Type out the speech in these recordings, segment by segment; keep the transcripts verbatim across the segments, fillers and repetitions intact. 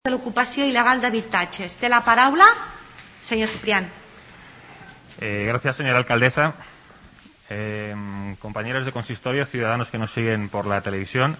de l'ocupació il·legal d'habitatges. Té la paraula, señor Ciprián. Eh, gracias, señora alcaldesa. Eh, compañeros de consistorio, ciudadanos que nos siguen por la televisión.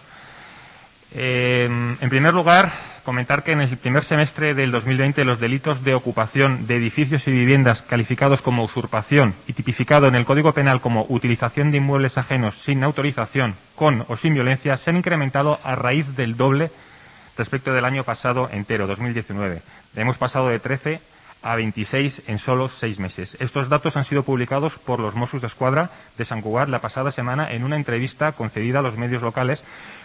Eh, en primer lugar, comentar que en el primer semestre del dos mil veinte los delitos de ocupación de edificios y viviendas calificados como usurpación y tipificado en el Código Penal como utilización de inmuebles ajenos sin autorización, con o sin violencia, se han incrementado a raíz del doble respecto del año pasado entero, dos mil diecinueve. Hemos pasado de trece a veintiséis en solo seis meses. Estos datos han sido publicados por los Mossos d'Esquadra de Sant Cugat la pasada semana en una entrevista concedida a los medios locales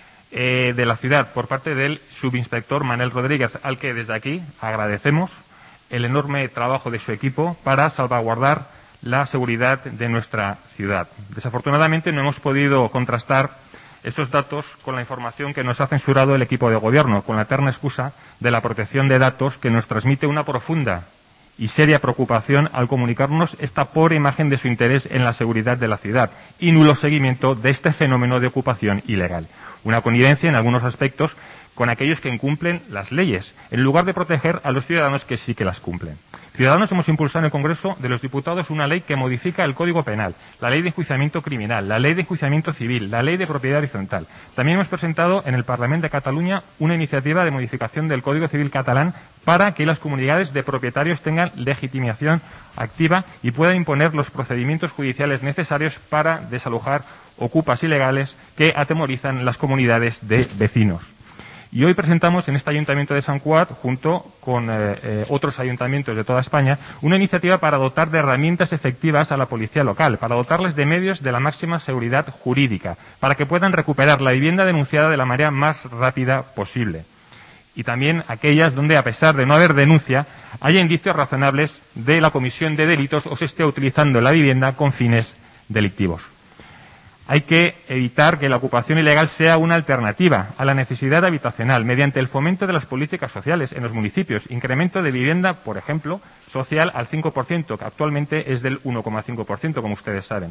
eh, de la ciudad por parte del subinspector Manel Rodríguez, al que desde aquí agradecemos el enorme trabajo de su equipo para salvaguardar la seguridad de nuestra ciudad. Desafortunadamente no hemos podido contrastar estos datos con la información que nos ha censurado el equipo de gobierno, con la eterna excusa de la protección de datos que nos transmite una profunda y seria preocupación al comunicarnos esta pobre imagen de su interés en la seguridad de la ciudad y nulo seguimiento de este fenómeno de ocupación ilegal. Una connivencia en algunos aspectos con aquellos que incumplen las leyes, en lugar de proteger a los ciudadanos que sí que las cumplen. Ciudadanos hemos impulsado en el Congreso de los Diputados una ley que modifica el Código Penal, la Ley de Enjuiciamiento Criminal, la Ley de Enjuiciamiento Civil, la Ley de Propiedad Horizontal. También hemos presentado en el Parlamento de Cataluña una iniciativa de modificación del Código Civil catalán para que las comunidades de propietarios tengan legitimación activa y puedan imponer los procedimientos judiciales necesarios para desalojar ocupas ilegales que atemorizan las comunidades de vecinos. Y hoy presentamos en este Ayuntamiento de Sant Cugat, junto con eh, eh, otros ayuntamientos de toda España, una iniciativa para dotar de herramientas efectivas a la policía local, para dotarles de medios de la máxima seguridad jurídica, para que puedan recuperar la vivienda denunciada de la manera más rápida posible. Y también aquellas donde, a pesar de no haber denuncia, haya indicios razonables de la comisión de delitos o se esté utilizando la vivienda con fines delictivos. Hay que evitar que la ocupación ilegal sea una alternativa a la necesidad habitacional mediante el fomento de las políticas sociales en los municipios, incremento de vivienda, por ejemplo, social al cinco por ciento, que actualmente es del uno coma cinco por ciento, como ustedes saben,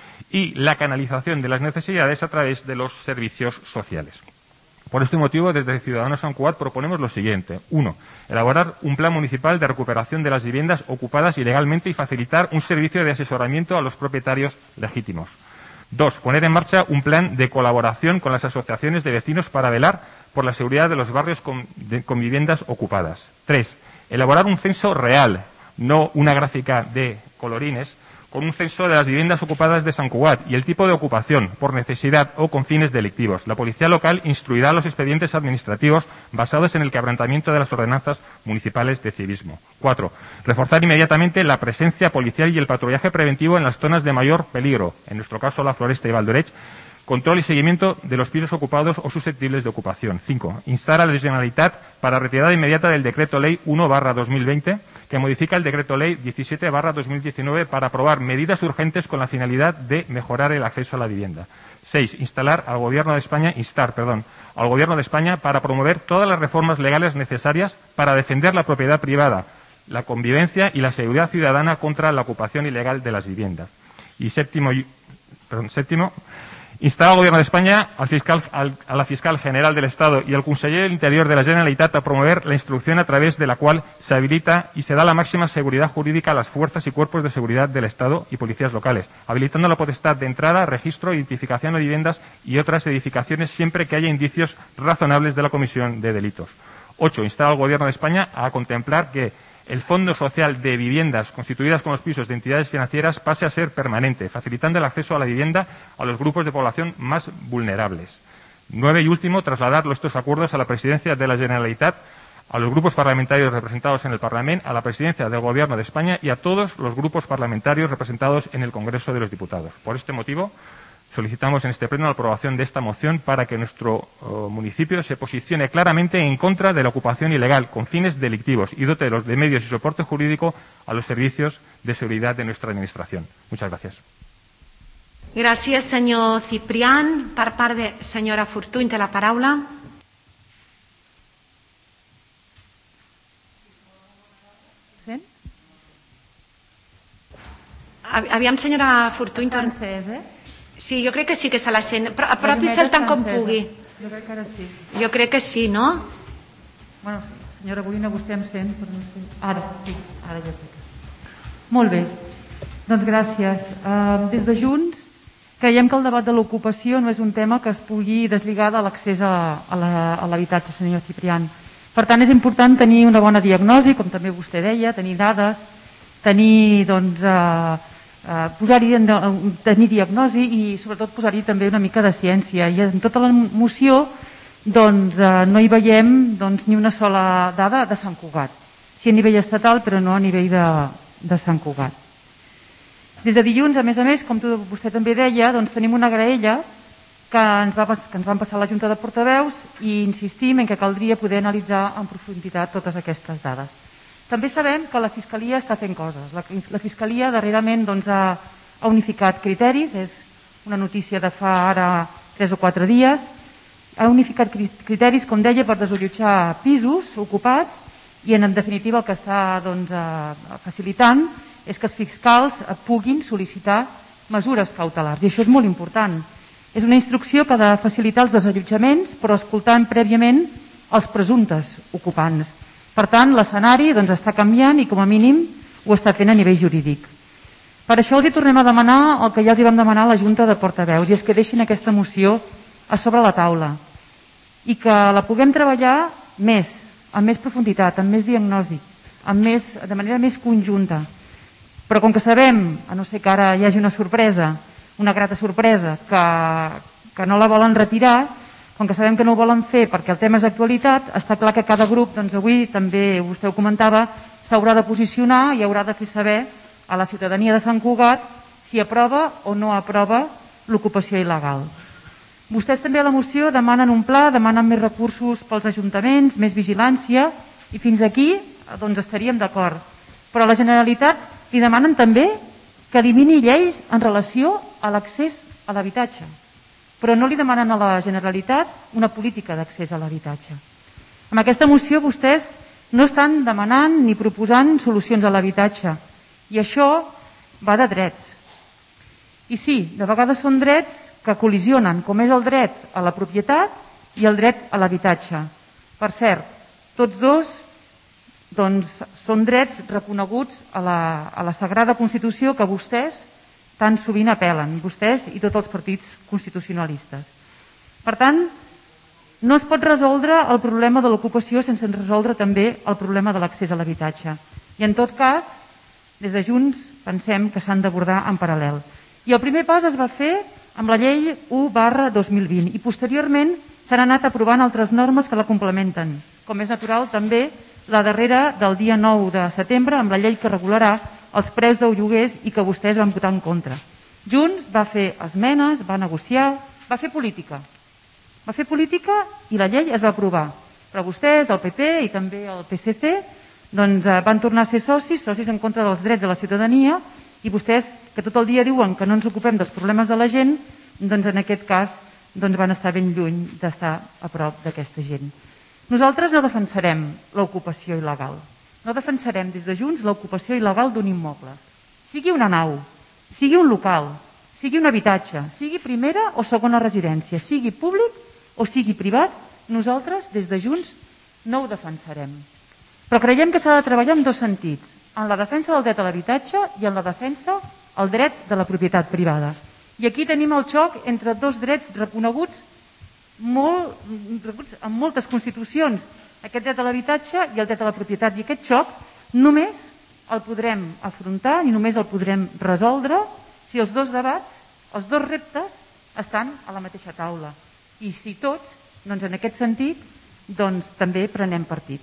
y la canalización de las necesidades a través de los servicios sociales. Por este motivo, desde Ciudadanos Sant Cugat proponemos lo siguiente. Uno, elaborar un plan municipal de recuperación de las viviendas ocupadas ilegalmente y facilitar un servicio de asesoramiento a los propietarios legítimos. Dos, poner en marcha un plan de colaboración con las asociaciones de vecinos para velar por la seguridad de los barrios con, de, con viviendas ocupadas. Tres, elaborar un censo real, no una gráfica de colorines, con un censo de las viviendas ocupadas de Sant Cugat y el tipo de ocupación, por necesidad o con fines delictivos. La policía local instruirá los expedientes administrativos basados en el quebrantamiento de las ordenanzas municipales de civismo. Cuatro, reforzar inmediatamente la presencia policial y el patrullaje preventivo en las zonas de mayor peligro, en nuestro caso la Floresta y Valldoreix, control y seguimiento de los pisos ocupados o susceptibles de ocupación. Cinco, instar a la Generalitat para retirada inmediata del Decreto Ley uno barra dos mil veinte, que modifica el Decreto Ley diecisiete barra dos mil diecinueve para aprobar medidas urgentes con la finalidad de mejorar el acceso a la vivienda. Seis, instalar al Gobierno de España, instar, perdón, al Gobierno de España para promover todas las reformas legales necesarias para defender la propiedad privada, la convivencia y la seguridad ciudadana contra la ocupación ilegal de las viviendas. Y séptimo, perdón, séptimo, instar al Gobierno de España, al fiscal, al, a la Fiscal General del Estado y al Conseller del Interior de la Generalitat a promover la instrucción a través de la cual se habilita y se da la máxima seguridad jurídica a las fuerzas y cuerpos de seguridad del Estado y policías locales, habilitando la potestad de entrada, registro, identificación de viviendas y otras edificaciones siempre que haya indicios razonables de la comisión de delitos. Ocho, instar al Gobierno de España a contemplar que el Fondo Social de Viviendas constituidas con los pisos de entidades financieras pase a ser permanente, facilitando el acceso a la vivienda a los grupos de población más vulnerables. Nueve y último, trasladar estos acuerdos a la Presidencia de la Generalitat, a los grupos parlamentarios representados en el Parlamento, a la Presidencia del Gobierno de España y a todos los grupos parlamentarios representados en el Congreso de los Diputados. Por este motivo, solicitamos en este pleno la aprobación de esta moción para que nuestro uh, municipio se posicione claramente en contra de la ocupación ilegal con fines delictivos y dote de los de medios y soporte jurídico a los servicios de seguridad de nuestra Administración. Muchas gracias. Gràcies, senyor Ciprián. Per part de senyora Fortuny, té la paraula. Sí? Aviam, senyora Fortuny. Francès, eh? Sí, jo crec que sí que se la sent. Però apropi-se'l tant com pugui. Jo crec que ara sí. Jo crec que sí, no? Bueno, sí. Senyora Molina, vostè em sent? Ara, sí, ara ja sé. Molt bé, doncs gràcies. Des de Junts creiem que el debat de l'ocupació no és un tema que es pugui deslligar de l'accés a l'habitatge, senyor Ciprián. Per tant, és important tenir una bona diagnosi, com també vostè deia, tenir dades, tenir, doncs, posar-hi tenir diagnosi i sobretot posar-hi també una mica de ciència. I en tota la moció doncs no hi veiem doncs, ni una sola dada de Sant Cugat. Sí a nivell estatal, però no a nivell de, de Sant Cugat. Des de dilluns, a més a més, com vostè també deia, doncs tenim una graella que ens, va, que ens van passar a la Junta de Portaveus i insistim en que caldria poder analitzar en profunditat totes aquestes dades. També sabem que la Fiscalia està fent coses. La, la Fiscalia darrerament doncs, ha, ha unificat criteris, és una notícia de fa ara tres o quatre dies, ha unificat criteris, com deia, per desallotjar pisos ocupats i en definitiva el que està doncs, facilitant és que els fiscals puguin sol·licitar mesures cautelars i això és molt important. És una instrucció que ha de facilitar els desallotjaments però escoltant prèviament els presumptes ocupants. Per tant, l'escenari doncs, està canviant i com a mínim ho està fent a nivell jurídic. Per això els hi tornem a demanar el que ja els hi vam demanar a la Junta de Portaveus i és que deixin aquesta moció a sobre la taula i que la puguem treballar més, amb més profunditat, amb més diagnosi, amb més, de manera més conjunta. Però com que sabem, a no ser que ara hi hagi una sorpresa, una grata sorpresa, que, que no la volen retirar, com que sabem que no ho volen fer perquè el tema és d'actualitat, està clar que cada grup, doncs avui també vostè ho comentava, s'haurà de posicionar i haurà de fer saber a la ciutadania de Sant Cugat si aprova o no aprova l'ocupació il·legal. Vostès també a la moció demanen un pla, demanen més recursos pels ajuntaments, més vigilància i fins aquí doncs estaríem d'acord. Però a la Generalitat li demanen també que elimini lleis en relació a l'accés a l'habitatge. Però no li demanen a la Generalitat una política d'accés a l'habitatge. Amb aquesta moció vostès no estan demanant ni proposant solucions a l'habitatge i això va de drets. I sí, de vegades són drets que col·lisionen, com és el dret a la propietat i el dret a l'habitatge. Per cert, tots dos doncs, són drets reconeguts a la, a la Sagrada Constitució que vostès tan sovint apel·len, vostès i tots els partits constitucionalistes. Per tant, no es pot resoldre el problema de l'ocupació sense resoldre també el problema de l'accés a l'habitatge. I en tot cas, des de Junts pensem que s'han d'abordar en paral·lel. I el primer pas es va fer amb la llei u barra dos mil vint i posteriorment s'han anat aprovant altres normes que la complementen, com és natural també la darrera del dia nou de setembre amb la llei que regularà els preus dels lloguers i que vostès van votar en contra. Junts va fer esmenes, va negociar, va fer política. Va fer política i la llei es va aprovar. Però vostès, el P P i també el P S C, doncs, van tornar a ser socis, socis en contra dels drets de la ciutadania i vostès, que tot el dia diuen que no ens ocupem dels problemes de la gent, doncs en aquest cas doncs van estar ben lluny d'estar a prop d'aquesta gent. Nosaltres no defensarem l'ocupació il·legal. No defensarem des de Junts l'ocupació il·legal d'un immoble. Sigui una nau, sigui un local, sigui un habitatge, sigui primera o segona residència, sigui públic o sigui privat, nosaltres des de Junts no ho defensarem. Però creiem que s'ha de treballar en dos sentits, en la defensa del dret a l'habitatge i en la defensa del dret de la propietat privada. I aquí tenim el xoc entre dos drets reconeguts molt, en moltes constitucions, aquest dret a l'habitatge i el dret a la propietat. I aquest xoc només el podrem afrontar i només el podrem resoldre si els dos debats, els dos reptes, estan a la mateixa taula. I si tots, doncs en aquest sentit, doncs també prenem partit.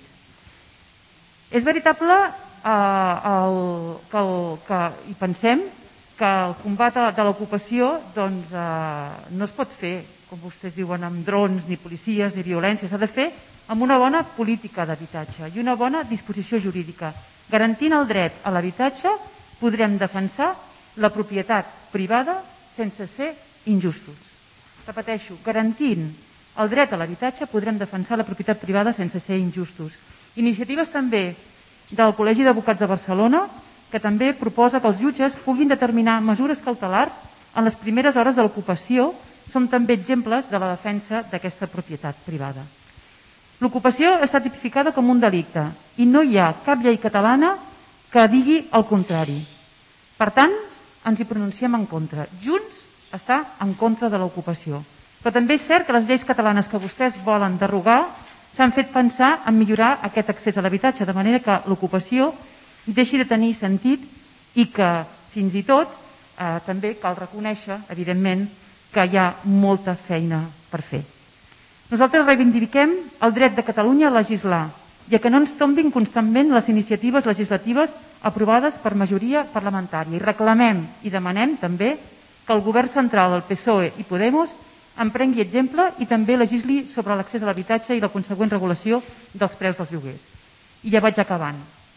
És veritable eh, el, que, el, que hi pensem que el combat de l'ocupació doncs, eh, no es pot fer, com vostès diuen, amb drons, ni policies, ni violència. S'ha de fer amb una bona política d'habitatge i una bona disposició jurídica. Garantint el dret a l'habitatge podrem defensar la propietat privada sense ser injustos. Repeteixo, garantint el dret a l'habitatge podrem defensar la propietat privada sense ser injustos. Iniciatives també del Col·legi d'Advocats de Barcelona, que també proposa que els jutges puguin determinar mesures cautelars en les primeres hores de l'ocupació, són també exemples de la defensa d'aquesta propietat privada. L'ocupació està tipificada com un delicte i no hi ha cap llei catalana que digui el contrari. Per tant, ens hi pronunciem en contra. Junts està en contra de l'ocupació. Però també és cert que les lleis catalanes que vostès volen derogar s'han fet pensar en millorar aquest accés a l'habitatge, de manera que l'ocupació deixi de tenir sentit i que fins i tot eh, també cal reconèixer, evidentment, que hi ha molta feina per fer. Nosaltres reivindiquem el dret de Catalunya a legislar, ja que no ens tombin constantment les iniciatives legislatives aprovades per majoria parlamentària. I reclamem i demanem també que el govern central, el P S O E i Podemos en prengui exemple i també legisli sobre l'accés a l'habitatge i la consegüent regulació dels preus dels lloguers. I ja vaig acabant.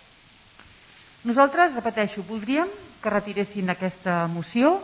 Nosaltres, repeteixo, voldríem que retiressin aquesta moció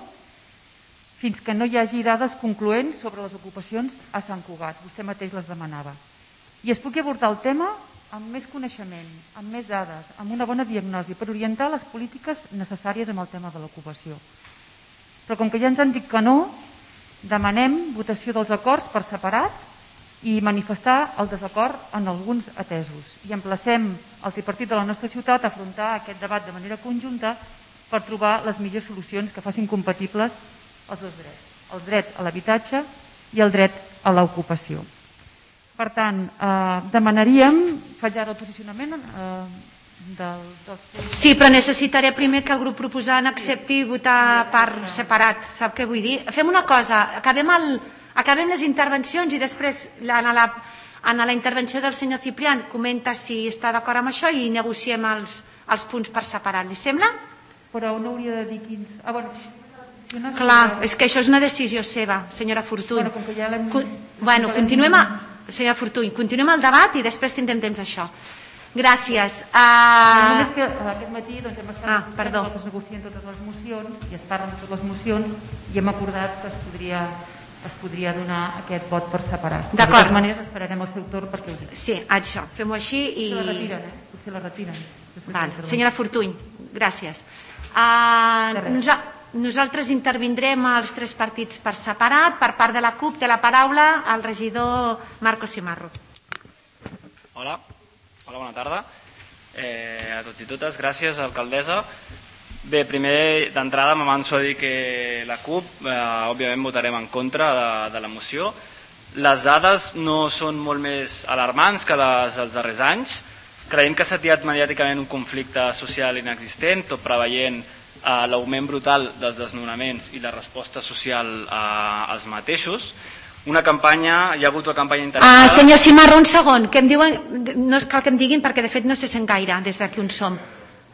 fins que no hi hagi dades concloents sobre les ocupacions a Sant Cugat. Vostè mateix les demanava. I es pugui abordar el tema amb més coneixement, amb més dades, amb una bona diagnosi per orientar les polítiques necessàries amb el tema de l'ocupació. Però com que ja ens han dit que no, demanem votació dels acords per separat i manifestar el desacord en alguns atesos. I emplacem el tripartit de la nostra ciutat a afrontar aquest debat de manera conjunta per trobar les millors solucions que facin compatibles els dos drets, el dret a l'habitatge i el dret a l'ocupació. Per tant, eh, demanaríem, faig ara el posicionament eh, del, del... Sí, però necessitaré primer que el grup proposant accepti votar per separat, sap què vull dir? Fem una cosa, acabem, el, acabem les intervencions i després en la, en la intervenció del senyor Ciprián comenta si està d'acord amb això i negociem els, els punts per separat, li sembla? Però no hauria de dir quins... Ah, bueno, si no clar, és que això és una decisió seva, senyora Fortuny. Bueno, com que ja l'hem... Con... bueno, continuem, a... senyora Fortuny, continuem el debat i després tindrem temps d'això. Gràcies. Uh... Només que aquest matí doncs, hem estat ah, perdó. que es negocien totes les mocions i es parlen de totes les mocions i hem acordat que es podria, es podria donar aquest vot per separat. De totes maneres esperarem el seu torn perquè ho digui. Sí, això, fem-ho així i... Potser la retiren, eh? Potser la retiren. Val. Senyora Fortuny, gràcies. Uh, nosa nosaltres intervindrem els tres partits per separat. Per part de la CUP té la paraula el regidor Marco Simarro. Hola. Hola, bona tarda eh, a tots i totes. Gràcies, alcaldessa. Bé, primer d'entrada m'avanço a dir que la CUP, eh, òbviament, votarem en contra de, de la moció. Les dades no són molt més alarmants que les dels darrers anys. Creiem que s'ha atiat mediàticament un conflicte social inexistent, tot preveient eh, l'augment brutal dels desnonaments i la resposta social eh, als mateixos. Una campanya, hi ha hagut una campanya interessada... Ah, senyor Simarro, un segon, que em diuen, no cal que em diguin perquè de fet no se sent gaire des d'aquí on som.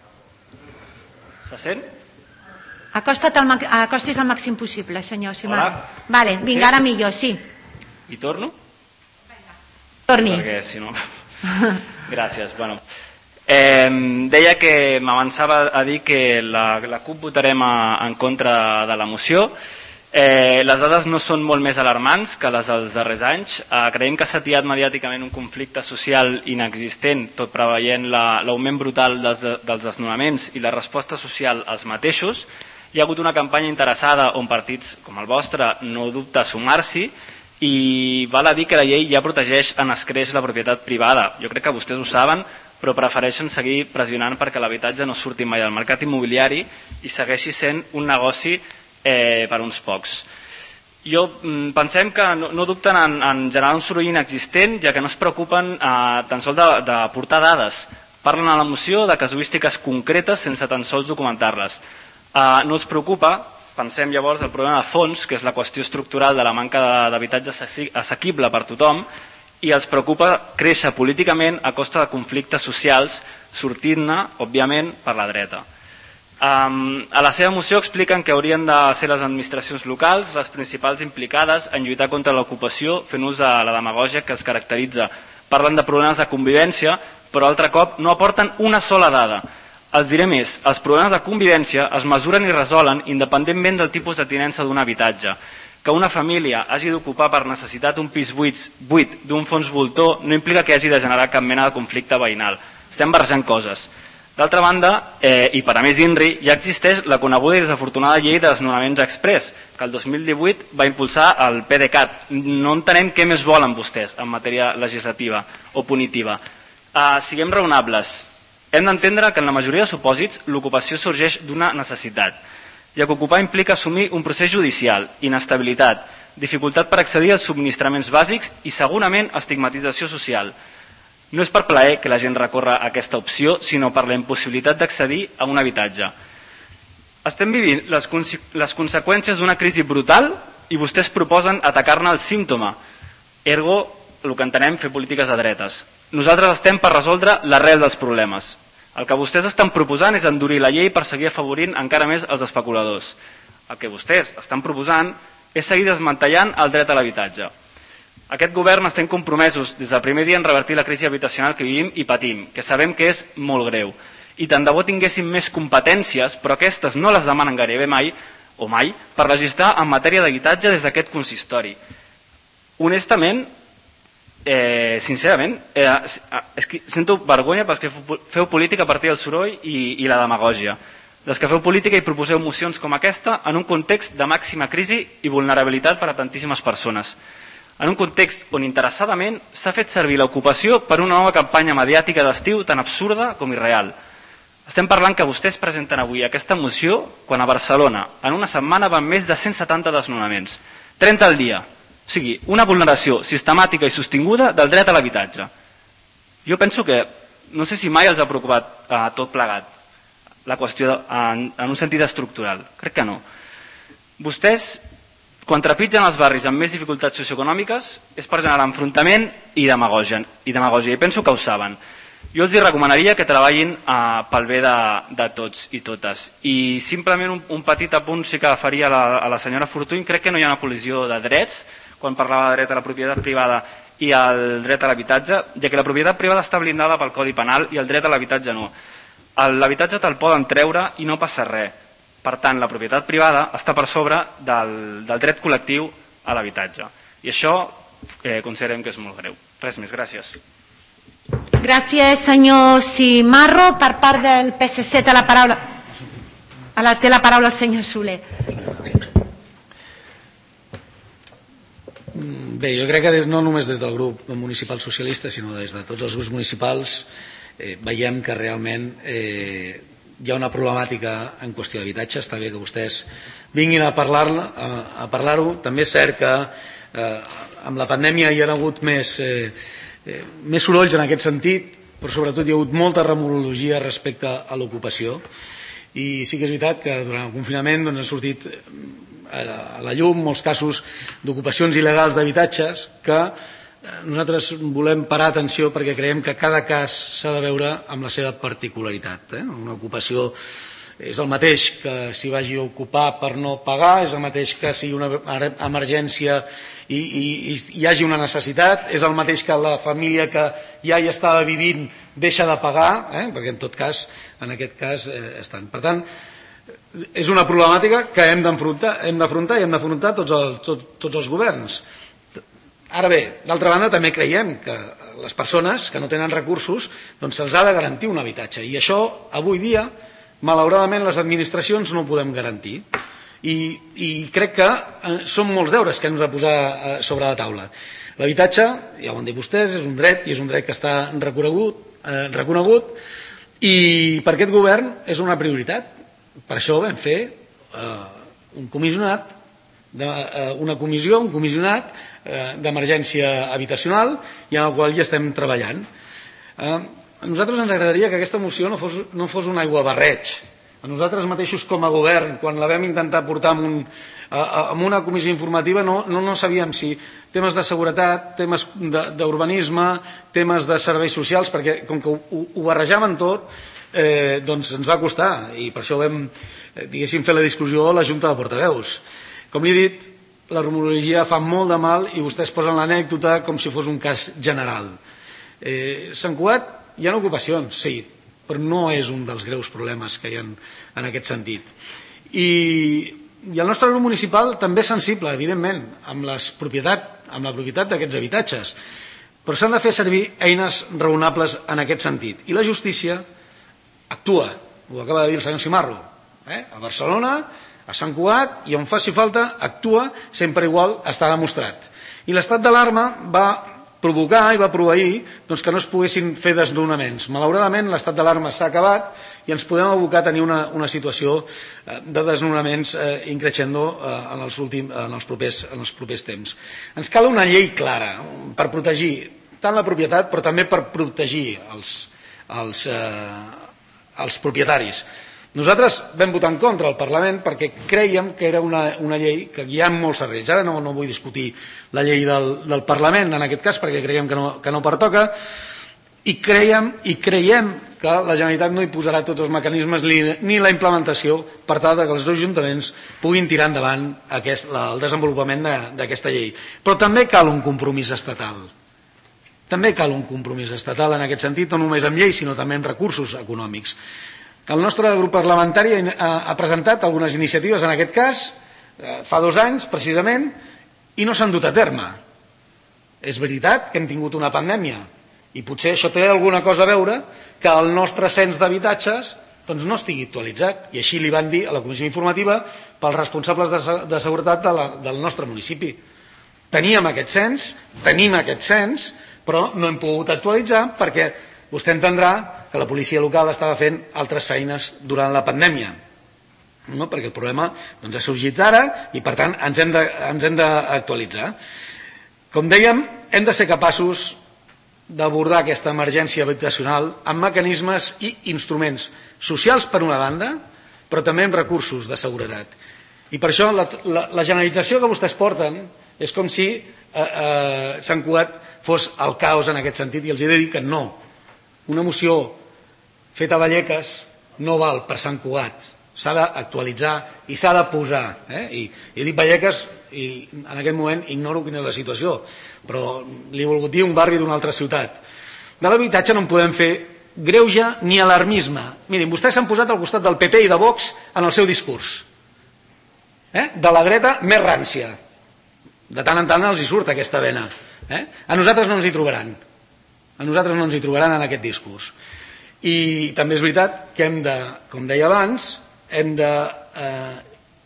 Se sent? Acosta't al, acostis al màxim possible, senyor Simarro. Hola. Vale, vinga, Sí? ara millor, sí. I torno? Torni. Perquè si no... Gràcies. Bueno, eh, deia que m'avançava a dir que la, la CUP votarem a, en contra de la moció. Eh, les dades no són molt més alarmants que les dels darrers anys. Eh, creiem que s'ha atiat mediàticament un conflicte social inexistent, tot preveient l'augment brutal dels, dels desnonaments i la resposta social als mateixos. Hi ha hagut una campanya interessada on partits com el vostre no dubta sumar-s'hi, i val a dir que la llei ja protegeix en escreix la propietat privada. Jo crec que vostès ho saben, però prefereixen seguir pressionant perquè l'habitatge no surti mai del mercat immobiliari i segueixi sent un negoci eh, per uns pocs. Jo pensem que no, no dubten en, en generar un soroll inexistent, ja que no es preocupen eh, tan sols de, de portar dades. Parlen a la moció de casuístiques concretes sense tan sols documentar-les. Eh, no els preocupa. Pensem llavors el problema de fons, que és la qüestió estructural de la manca d'habitatge assequible per tothom, i els preocupa créixer políticament a costa de conflictes socials, sortint-ne, òbviament, per la dreta. Um, a la seva moció expliquen que haurien de ser les administracions locals les principals implicades en lluitar contra l'ocupació, fent ús de la demagògia que els caracteritza. Parlen de problemes de convivència, però altre cop no aporten una sola dada. Els diré més, els problemes de convivència es mesuren i resolen independentment del tipus de tinença d'un habitatge. Que una família hagi d'ocupar per necessitat un pis buit, buit d'un fons voltor no implica que hagi de generar cap mena de conflicte veïnal. Estem barrejant coses. D'altra banda, eh, i per a més INRI, ja existeix la coneguda i desafortunada llei de desnonaments express, que el dos mil divuit va impulsar el PDeCAT. No entenem què més volen vostès en matèria legislativa o punitiva. Uh, siguem raonables. Hem d'entendre que en la majoria de supòsits l'ocupació sorgeix d'una necessitat, ja que ocupar implica assumir un procés judicial, inestabilitat, dificultat per accedir als subministraments bàsics i segurament estigmatització social. No és per plaer que la gent recorre a aquesta opció, sinó per la impossibilitat d'accedir a un habitatge. Estem vivint les, conse les conseqüències d'una crisi brutal i vostès proposen atacar-ne el símptoma. Ergo, el que entenem, fer polítiques de dretes. Nosaltres estem per resoldre l'arrel dels problemes. El que vostès estan proposant és endurir la llei per seguir afavorint encara més els especuladors. El que vostès estan proposant és seguir desmantellant el dret a l'habitatge. Aquest govern estem compromesos des del primer dia en revertir la crisi habitacional que vivim i patim, que sabem que és molt greu. I tant de bo tinguéssim més competències, però aquestes no les demanen gairebé mai, o mai, per legislar en matèria d'habitatge des d'aquest consistori. Honestament, eh, sincerament, eh, és que sento vergonya perquè feu política a partir del soroll i, i la demagògia. Des que feu política i proposeu mocions com aquesta en un context de màxima crisi i vulnerabilitat per a tantíssimes persones. En un context on interessadament s'ha fet servir l'ocupació per una nova campanya mediàtica d'estiu tan absurda com irreal. Estem parlant que vostès presenten avui aquesta moció quan a Barcelona en una setmana van més de cent setanta desnonaments, trenta al dia. O sigui, una vulneració sistemàtica i sostinguda del dret a l'habitatge. Jo penso que, no sé si mai els ha preocupat eh, tot plegat la qüestió en, en un sentit estructural. Crec que no. Vostès, quan trepitgen els barris amb més dificultats socioeconòmiques, és per generar enfrontament i demagògia. I, demagògia, i penso que ho saben. Jo els recomanaria que treballin eh, pel bé de, de tots i totes. I simplement un, un petit apunt sí que faria a la, a la senyora Fortuny. Crec que no hi ha una col·lisió de drets quan parlava de dret a la propietat privada i el dret a l'habitatge, ja que la propietat privada està blindada pel Codi Penal i el dret a l'habitatge no. L'habitatge te'l poden treure i no passa res. Per tant, la propietat privada està per sobre del, del dret col·lectiu a l'habitatge. I això eh, considerem que és molt greu. Res més, gràcies. Gràcies, senyor Cimarro. Per part del P S C té la paraula, la, té la paraula el senyor Soler. Bé, jo crec que no només des del grup municipal socialista, sinó des de tots els grups municipals, eh, veiem que realment eh, hi ha una problemàtica en qüestió d'habitatge. Està bé que vostès vinguin a parlar-ho. A, a parlar També és cert que eh, amb la pandèmia hi ha hagut més, eh, eh, més sorolls en aquest sentit, però sobretot hi ha hagut molta remorologia respecte a l'ocupació. I sí que és veritat que durant el confinament doncs, han sortit a la llum molts casos d'ocupacions il·legals d'habitatges que nosaltres volem parar atenció perquè creiem que cada cas s'ha de veure amb la seva particularitat. Eh? Una ocupació és el mateix que s'hi vagi a ocupar per no pagar, és el mateix que sigui una emergència i, i, i hi hagi una necessitat, és el mateix que la família que ja hi estava vivint deixa de pagar, eh? perquè en tot cas, en aquest cas, eh, estan. Per tant, és una problemàtica que hem d'afrontar hem d'afrontar i hem d'afrontar tots, el, tot, tots els governs. Ara bé, d'altra banda també creiem que les persones que no tenen recursos doncs se'ls ha de garantir un habitatge i això avui dia malauradament les administracions no ho podem garantir i, i crec que són molts deures que hem de posar sobre la taula. L'habitatge, ja ho han dit vostès, és un dret i és un dret que està reconegut, eh, reconegut i per aquest govern és una prioritat. Per això vam fer eh, un comissionat, de, eh, una comissió, un comissionat eh, d'emergència habitacional i en el qual ja estem treballant. Eh, a nosaltres ens agradaria que aquesta moció no fos, no fos un aiguabarreig. A nosaltres mateixos com a govern, quan la vam intentar portar amb, un, eh, amb una comissió informativa, no, no, no sabíem si temes de seguretat, temes d'urbanisme, temes de serveis socials, perquè com que ho, ho barrejaven tot, Eh, doncs ens va costar i per això vam diguéssim fer la discussió a la Junta de Portaveus. Com li he dit, la rumorologia fa molt de mal i vostès posen l'anècdota com si fos un cas general. eh, Sant Cugat hi ha ocupacions, sí, però no és un dels greus problemes que hi ha en aquest sentit. I, i el nostre grup municipal també és sensible, evidentment, amb, les propietat, amb la propietat d'aquests habitatges, però s'han de fer servir eines raonables en aquest sentit. I la justícia actua, ho acaba de dir el senyor Simarro, eh? A Barcelona, a Sant Cugat, i on faci falta, actua, sempre igual està demostrat. I l'estat d'alarma va provocar i va proveir doncs, que no es poguessin fer desnonaments. Malauradament, l'estat d'alarma s'ha acabat i ens podem abocar a tenir una, una situació de desnonaments eh, increixendo eh, en, els últims, en, els propers, en els propers temps. Ens cal una llei clara per protegir tant la propietat, però també per protegir els, els, eh, els propietaris. Nosaltres vam votar en contra al Parlament perquè creiem que era una, una llei que hi ha molts arrels. Ara no, no vull discutir la llei del, del Parlament en aquest cas perquè creiem que no, que no pertoca i creiem, i creiem que la Generalitat no hi posarà tots els mecanismes ni, ni la implementació per tal que els ajuntaments puguin tirar endavant aquest, la, el desenvolupament d'aquesta llei. Però també cal un compromís estatal. També cal un compromís estatal en aquest sentit, no només amb llei, sinó també amb recursos econòmics. El nostre grup parlamentari ha presentat algunes iniciatives en aquest cas, fa dos anys precisament, i no s'han dut a terme. És veritat que hem tingut una pandèmia i potser això té alguna cosa a veure que el nostre cens d'habitatges doncs no estigui actualitzat, i així li van dir a la comissió informativa pels responsables de seguretat de la, del nostre municipi. Teníem aquest cens, tenim aquest cens, però no hem pogut actualitzar perquè vostè entendrà que la policia local estava fent altres feines durant la pandèmia, no? Perquè el problema doncs, ha sorgit ara i per tant ens hem, de, ens hem d'actualitzar. Com dèiem, hem de ser capaços d'abordar aquesta emergència habitacional amb mecanismes i instruments socials per una banda, però també amb recursos de seguretat. I per això la, la, la generalització que vostès porten és com si eh, eh, Sant Cugat fos el caos en aquest sentit, i els he de dir que no. Una moció feta a Vallecas no val per Sant Cugat, s'ha d'actualitzar i s'ha de posar. Eh? I, I he dit Vallecas i en aquest moment ignoro quina és la situació, però li he volgut dir un barri d'una altra ciutat. De l'habitatge no en podem fer greuge ni alarmisme. Mirin, vostès s'han posat al costat del P P i de Vox en el seu discurs. Eh? De la dreta més rància. De tant en tant els hi surt aquesta vena. Eh? A nosaltres no ens hi trobaran. A nosaltres no ens hi trobaran en aquest discurs. I també és veritat que hem de, com deia abans, hem de eh,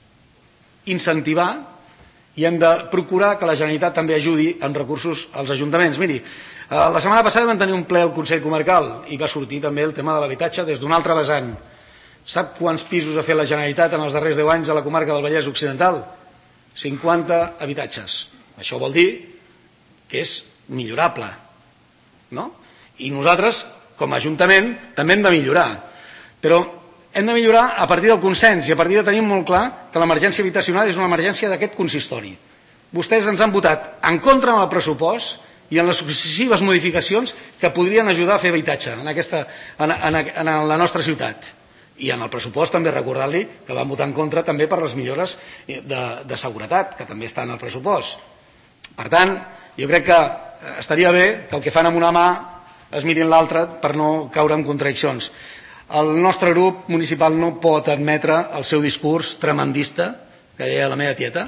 incentivar i hem de procurar que la Generalitat també ajudi amb recursos als ajuntaments. Miri, eh, la setmana passada vam tenir un ple al Consell Comarcal i va sortir també el tema de l'habitatge des d'un altre vessant. Sap quants pisos ha fet la Generalitat en els darrers deu anys a la comarca del Vallès Occidental? cinquanta habitatges. Això vol dir que és millorable. No? I nosaltres, com a Ajuntament, també hem de millorar. Però hem de millorar a partir del consens i a partir de tenir molt clar que l'emergència habitacional és una emergència d'aquest consistori. Vostès ens han votat en contra en el pressupost i en les successives modificacions que podrien ajudar a fer habitatge en, aquesta, en, en, en la nostra ciutat. I en el pressupost també recordar-li que van votar en contra també per les millores de, de seguretat, que també està en el pressupost. Per tant, jo crec que estaria bé que el que fan amb una mà es mirin l'altra per no caure en contradiccions. El nostre grup municipal no pot admetre el seu discurs tremendista, que deia la meva tieta,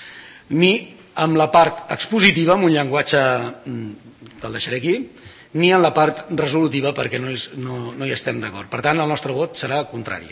ni amb la part expositiva, amb un llenguatge que el deixaré aquí, ni en la part resolutiva perquè no, és, no, no hi estem d'acord. Per tant, el nostre vot serà contrari.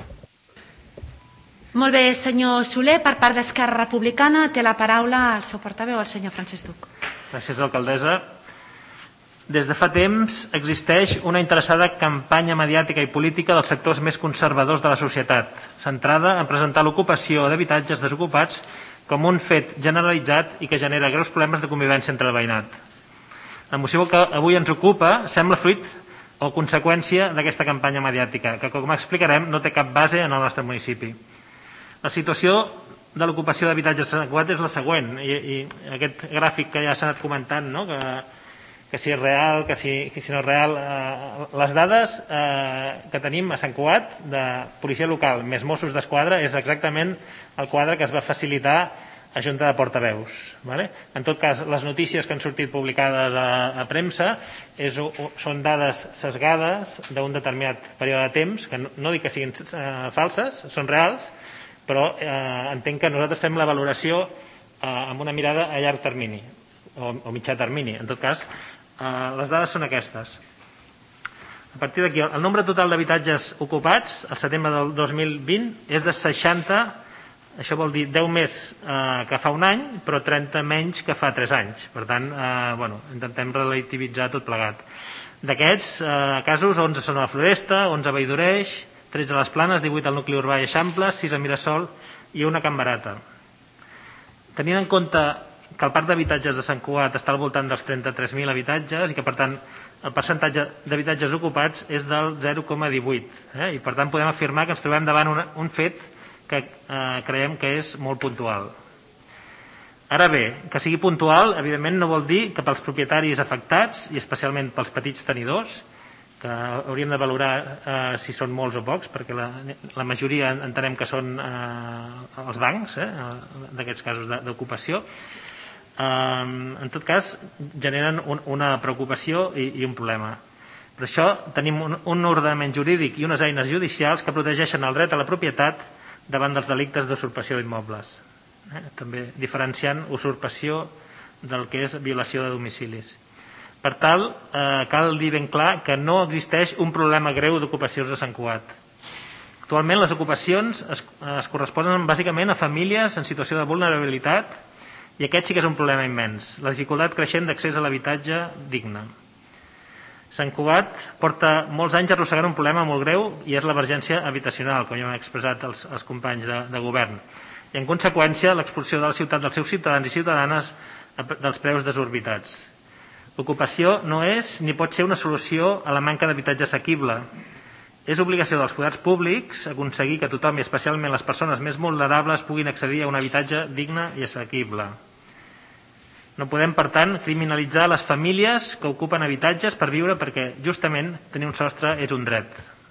Molt bé, senyor Soler, per part d'Esquerra Republicana té la paraula el seu portaveu, el senyor Francesc Duc. Gràcies, alcaldessa. Des de fa temps existeix una interessada campanya mediàtica i política dels sectors més conservadors de la societat, centrada en presentar l'ocupació d'habitatges desocupats com un fet generalitzat i que genera greus problemes de convivència entre el veïnat. La moció que avui ens ocupa sembla fruit o conseqüència d'aquesta campanya mediàtica, que, com explicarem, no té cap base en el nostre municipi. La situació de l'ocupació d'habitatges a Sant Cugat és la següent, i, i aquest gràfic que ja s'ha anat comentant, no? que, que si és real, que si, que si no és real, eh, les dades eh, que tenim a Sant Cugat de policia local més Mossos d'Esquadra és exactament el quadre que es va facilitar a Junta de Portaveus. Vale? En tot cas, les notícies que han sortit publicades a, a premsa és, o, són dades sesgades d'un determinat període de temps, que no, no dic que siguin eh, falses, són reals, però eh, entenc que nosaltres fem la valoració eh, amb una mirada a llarg termini o, o mitjà termini. En tot cas, eh, les dades són aquestes. A partir d'aquí, el nombre total d'habitatges ocupats al setembre del dos mil vint és de seixanta, això vol dir deu més eh, que fa un any, però trenta menys que fa tres anys. Per tant, eh, bueno, intentem relativitzar tot plegat. D'aquests eh, casos, onze són a la Floresta, onze a Valldoreig, tretze a les Planes, divuit al nucli urbà i Eixample, sis a Mirasol i una a Can Barata. Tenint en compte que el parc d'habitatges de Sant Cugat està al voltant dels trenta-tres mil habitatges i que, per tant, el percentatge d'habitatges ocupats és del zero coma divuit. Eh? I, per tant, podem afirmar que ens trobem davant una, un fet que eh, creiem que és molt puntual. Ara bé, que sigui puntual, evidentment, no vol dir que pels propietaris afectats, i especialment pels petits tenidors, que hauríem de valorar eh, si són molts o pocs, perquè la, la majoria entenem que són eh, els bancs, eh, d'aquests casos d'ocupació, eh, en tot cas generen un, una preocupació i, i un problema. Per això tenim un, un ordenament jurídic i unes eines judicials que protegeixen el dret a la propietat davant dels delictes d'usurpació d'immobles. Eh? També diferenciant usurpació del que és violació de domicilis. Per tal, eh, cal dir ben clar que no existeix un problema greu d'ocupacions a Sant Cugat. Actualment les ocupacions es, es corresponen bàsicament a famílies en situació de vulnerabilitat i aquest sí que és un problema immens, la dificultat creixent d'accés a l'habitatge digne. Sant Cugat porta molts anys arrossegant un problema molt greu i és l'emergència habitacional, com ja hem expressat els, els companys de, de govern. I en conseqüència l'expulsió de la ciutat dels seus ciutadans i ciutadanes dels preus desorbitats. L'ocupació no és ni pot ser una solució a la manca d'habitatge assequible. És obligació dels poders públics aconseguir que tothom, i especialment les persones més vulnerables, puguin accedir a un habitatge digne i assequible. No podem, per tant, criminalitzar les famílies que ocupen habitatges per viure perquè, justament, tenir un sostre és un dret.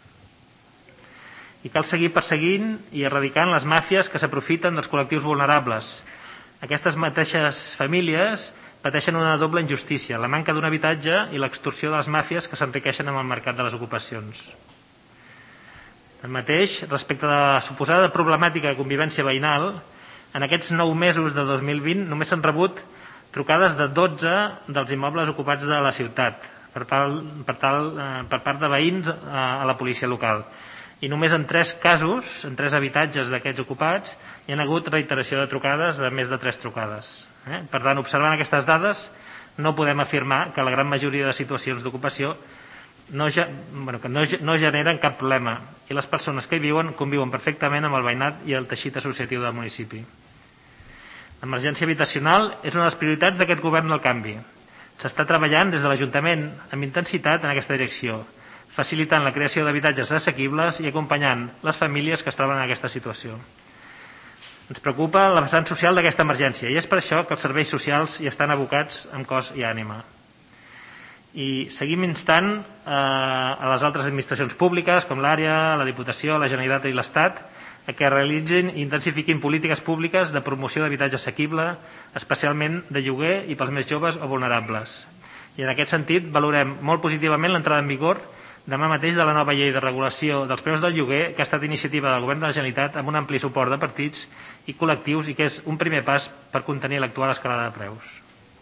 I cal seguir perseguint i erradicant les màfies que s'aprofiten dels col·lectius vulnerables. Aquestes mateixes famílies pateixen una doble injustícia, la manca d'un habitatge i l'extorsió de les màfies que s'enriqueixen amb el mercat de les ocupacions. Tanmateix, respecte de la suposada problemàtica de convivència veïnal, en aquests nou mesos de dos mil vint només s'han rebut trucades de dotze dels immobles ocupats de la ciutat per part, per tal, per part de veïns a la policia local. I només en tres casos, en tres habitatges d'aquests ocupats, hi ha hagut reiteració de trucades de més de tres trucades. Eh? Per tant, observant aquestes dades, no podem afirmar que la gran majoria de situacions d'ocupació no, bueno, que no, no generen cap problema i les persones que hi viuen conviuen perfectament amb el veïnat i el teixit associatiu del municipi. L'emergència habitacional és una de les prioritats d'aquest govern del canvi. S'està treballant des de l'Ajuntament amb intensitat en aquesta direcció, facilitant la creació d'habitatges assequibles i acompanyant les famílies que es troben en aquesta situació. Ens preocupa la vessant social d'aquesta emergència i és per això que els serveis socials hi estan abocats amb cos i ànima. I seguim instant eh, a les altres administracions públiques com l'àrea, la Diputació, la Generalitat i l'Estat a que realitzin i intensifiquin polítiques públiques de promoció d'habitatge assequible, especialment de lloguer i pels més joves o vulnerables. I en aquest sentit valorem molt positivament l'entrada en vigor demà mateix de la nova llei de regulació dels preus del lloguer que ha estat iniciativa del Govern de la Generalitat amb un ampli suport de partits i col·lectius i que és un primer pas per contenir l'actual escalada de preus.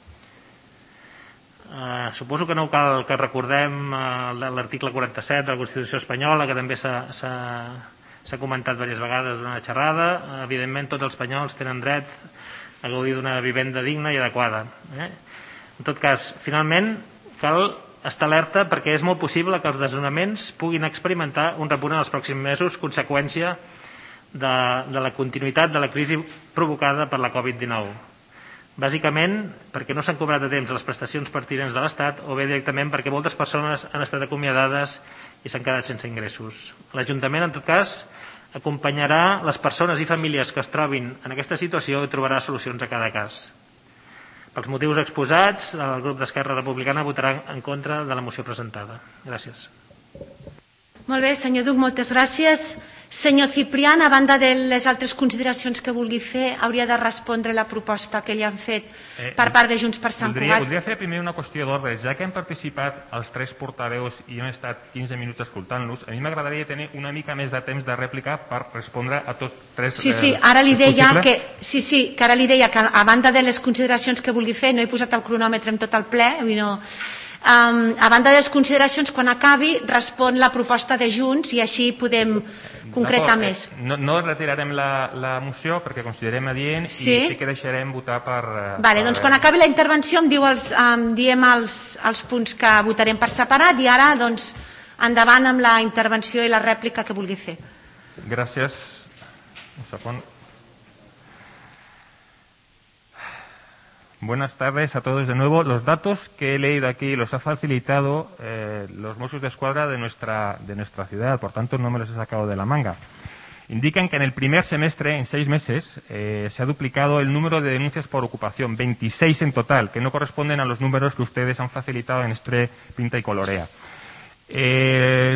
Uh, suposo que no cal que recordem uh, l'article quaranta-set de la Constitució espanyola, que també s'ha comentat diverses vegades durant la xerrada. Uh, evidentment, tots els espanyols tenen dret a gaudir d'una vivenda digna i adequada. Eh? En tot cas, finalment, cal estar alerta perquè és molt possible que els desnonaments puguin experimentar un repunt en els pròxims mesos, conseqüència de, de la continuïtat de la crisi provocada per la Covid dinou. Bàsicament perquè no s'han cobrat a temps les prestacions pertinents de l'Estat o bé directament perquè moltes persones han estat acomiadades i s'han quedat sense ingressos. L'Ajuntament, en tot cas, acompanyarà les persones i famílies que es trobin en aquesta situació i trobarà solucions a cada cas. Pels motius exposats, el grup d'Esquerra Republicana votarà en contra de la moció presentada. Gràcies. Molt bé, senyor Duc, moltes gràcies. Senyor Ciprián, a banda de les altres consideracions que vulgui fer, hauria de respondre la proposta que li han fet eh, per part de Junts per Sant voldria, Cugat. Voldria fer primer una qüestió d'ordre. Ja que hem participat els tres portaveus i hem estat quinze minuts escoltant-los, a mi m'agradaria tenir una mica més de temps de rèplica per respondre a tots tres. Sí, sí, ara li deia que, sí, sí, que ara li deia que a banda de les consideracions que vulgui fer, no he posat el cronòmetre en tot el ple, no, Um, a banda de les consideracions, quan acabi, respon la proposta de Junts i així podem concretar més. Eh, no, no retirarem la, la moció perquè considerem adient sí? i sí que deixarem votar per... Vale, per doncs quan acabi la intervenció em diu els, um, diem els, els punts que votarem per separat i ara doncs endavant amb la intervenció i la rèplica que vulgui fer. Gràcies. Un segon. Buenas tardes a todos de nuevo. Los datos que he leído aquí los ha facilitado eh, los Mossos d'Esquadra de nuestra, de nuestra ciudad, por tanto no me los he sacado de la manga. Indican que en el primer semestre, en seis meses, eh, se ha duplicado el número de denuncias por ocupación, veintiséis en total, que no corresponden a los números que ustedes han facilitado en este Pinta y Colorea. Eh,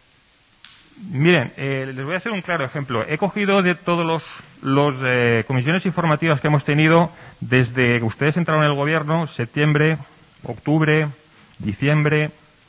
Miren, eh, les voy a hacer un claro ejemplo. He cogido de todos los, los eh, comisiones informativas que hemos tenido desde que ustedes entraron en el gobierno, septiembre, octubre, diciembre,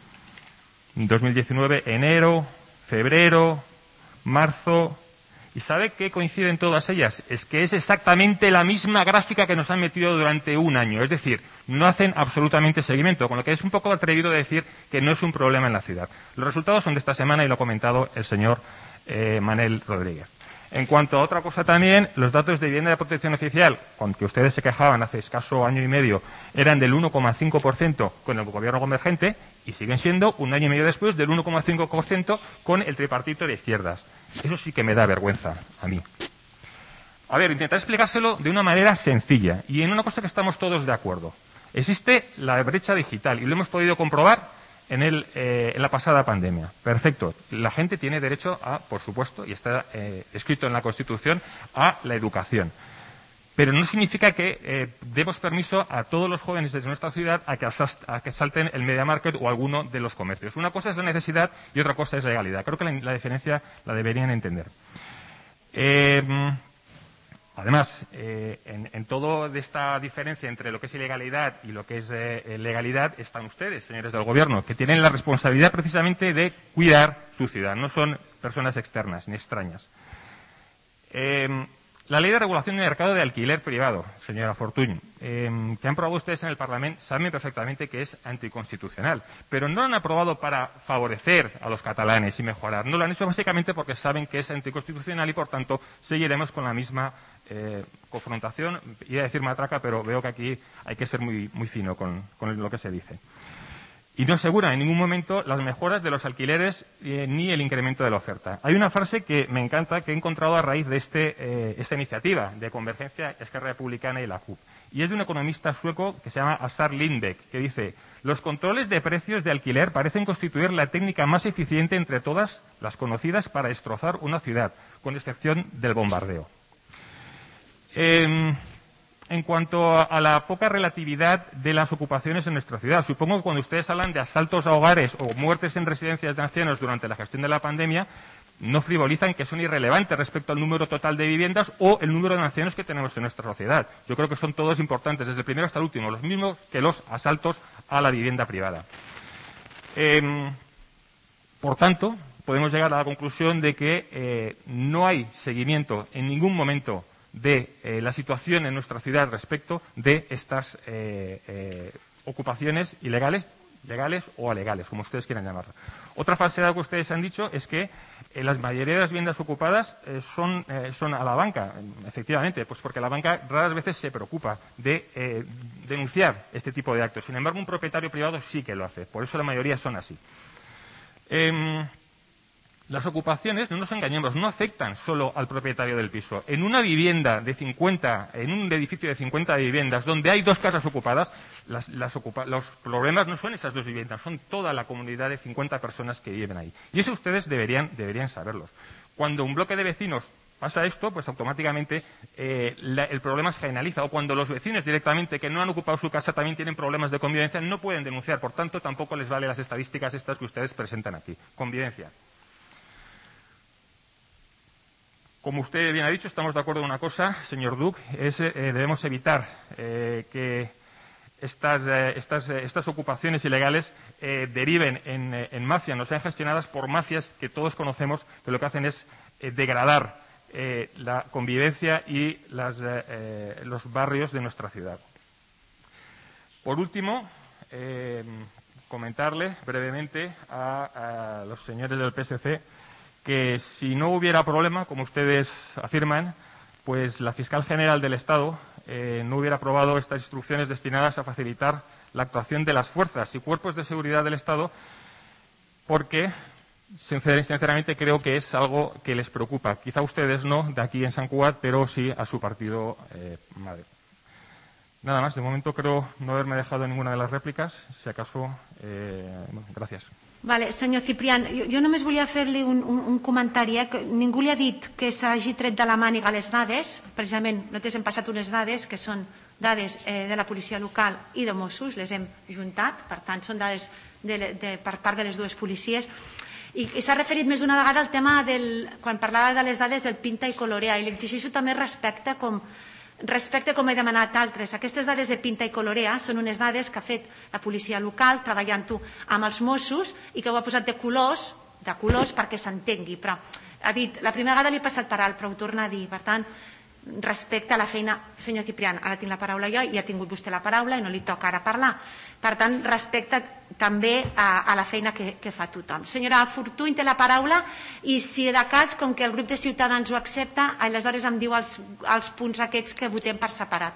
dos mil diecinueve, enero, febrero, marzo. ¿Y sabe qué coinciden todas ellas? Es que es exactamente la misma gráfica que nos han metido durante un año. Es decir, no hacen absolutamente seguimiento, con lo que es un poco atrevido decir que no es un problema en la ciudad. Los resultados son de esta semana y lo ha comentado el señor eh, Manel Rodríguez. En cuanto a otra cosa también, los datos de vivienda de protección oficial, con que ustedes se quejaban hace escaso año y medio, eran del uno coma cinco por ciento con el gobierno convergente y siguen siendo un año y medio después del uno coma cinco por ciento con el tripartito de izquierdas. Eso sí que me da vergüenza a mí. A ver, intentar explicárselo de una manera sencilla y en una cosa que estamos todos de acuerdo. Existe la brecha digital y lo hemos podido comprobar en, el, eh, en la pasada pandemia. Perfecto. La gente tiene derecho a, por supuesto, y está eh, escrito en la Constitución, a la educación. Pero no significa que eh, demos permiso a todos los jóvenes de nuestra ciudad a que, a que salten el Media Market o alguno de los comercios. Una cosa es la necesidad y otra cosa es la legalidad. Creo que la, la diferencia la deberían entender. Eh, además, eh, en, en toda esta diferencia entre lo que es ilegalidad y lo que es eh, legalidad están ustedes, señores del Gobierno, que tienen la responsabilidad precisamente de cuidar su ciudad. No son personas externas ni extrañas. Eh, La ley de regulación del mercado de alquiler privado, señora Fortuny, eh, que han aprobado ustedes en el Parlamento, saben perfectamente que es anticonstitucional, pero no lo han aprobado para favorecer a los catalanes y mejorar. No lo han hecho básicamente porque saben que es anticonstitucional y, por tanto, seguiremos con la misma eh, confrontación. Iba a decir matraca, pero veo que aquí hay que ser muy, muy fino con, con lo que se dice. Y no asegura en ningún momento las mejoras de los alquileres eh, ni el incremento de la oferta. Hay una frase que me encanta, que he encontrado a raíz de este, eh, esta iniciativa de Convergencia, Esquerra Republicana y la C U P. Y es de un economista sueco que se llama Assar Lindbeck, que dice: los controles de precios de alquiler parecen constituir la técnica más eficiente entre todas las conocidas para destrozar una ciudad, con excepción del bombardeo. Eh, En cuanto a la poca relatividad de las ocupaciones en nuestra ciudad, supongo que cuando ustedes hablan de asaltos a hogares o muertes en residencias de ancianos durante la gestión de la pandemia, no frivolizan que son irrelevantes respecto al número total de viviendas o el número de ancianos que tenemos en nuestra sociedad. Yo creo que son todos importantes, desde el primero hasta el último, los mismos que los asaltos a la vivienda privada. Eh, por tanto, podemos llegar a la conclusión de que eh, no hay seguimiento en ningún momento de eh, la situación en nuestra ciudad respecto de estas eh, eh, ocupaciones ilegales, legales o alegales, como ustedes quieran llamarlo. Otra falsedad que ustedes han dicho es que eh, la mayoría de las viviendas ocupadas eh, son, eh, son a la banca. Efectivamente, pues porque la banca raras veces se preocupa de eh, denunciar este tipo de actos. Sin embargo, un propietario privado sí que lo hace. Por eso la mayoría son así. Eh, Las ocupaciones, no nos engañemos, no afectan solo al propietario del piso. En una vivienda de cincuenta, en un edificio de cincuenta viviendas, donde hay dos casas ocupadas, las, las ocupa, los problemas no son esas dos viviendas, son toda la comunidad de cincuenta personas que viven ahí. Y eso ustedes deberían, deberían saberlos. Cuando un bloque de vecinos pasa esto, pues automáticamente eh, la, el problema se generaliza. O cuando los vecinos directamente que no han ocupado su casa también tienen problemas de convivencia, no pueden denunciar. Por tanto, tampoco les valen las estadísticas estas que ustedes presentan aquí. Convivencia. Como usted bien ha dicho, estamos de acuerdo en una cosa, señor Duc, es eh, debemos evitar eh, que estas, eh, estas, eh, estas ocupaciones ilegales eh, deriven en, eh, en mafias, no sean gestionadas por mafias que todos conocemos, que lo que hacen es eh, degradar eh, la convivencia y las, eh, eh, los barrios de nuestra ciudad. Por último, eh, comentarle brevemente a, a los señores del P S C que si no hubiera problema, como ustedes afirman, pues la fiscal general del Estado eh, no hubiera aprobado estas instrucciones destinadas a facilitar la actuación de las fuerzas y cuerpos de seguridad del Estado, porque sinceramente creo que es algo que les preocupa. Quizá a ustedes no, de aquí en Sant Cugat, pero sí a su partido eh, madre. Nada más, de momento creo no haberme dejado ninguna de las rèpliques, si acaso, eh, bueno, gràcies. Vale, senyor Ciprián, jo, jo només volia fer-li un, un, un comentari. Eh? Que ningú li ha dit que s'hagi tret de la màniga les dades. Precisament, nosaltres hem passat unes dades que són dades eh, de la policia local i de Mossos, les hem juntat, per tant, són dades de, de, per part de les dues policies. I, i s'ha referit més d'una vegada al tema del, quan parlava de les dades del pinta i colorea, i li exigeixo també respecte com Respecte, com he demanat altres, aquestes dades de pinta i colorea són unes dades que ha fet la policia local treballant-ho amb els Mossos i que ho ha posat de colors, de colors perquè s'entengui, però ha dit, la primera vegada li he passat per alt, però ho torna a dir, per tant, respecte a la feina, senyor Ciprián, ara tinc la paraula jo i ha tingut vostè la paraula i no li toca ara parlar. Per tant, respecte també a, a la feina que, que fa tothom. Senyora Fortuny té la paraula i si de cas, com que el grup de Ciutadans ho accepta, aleshores em diu els, els punts aquests que votem per separat.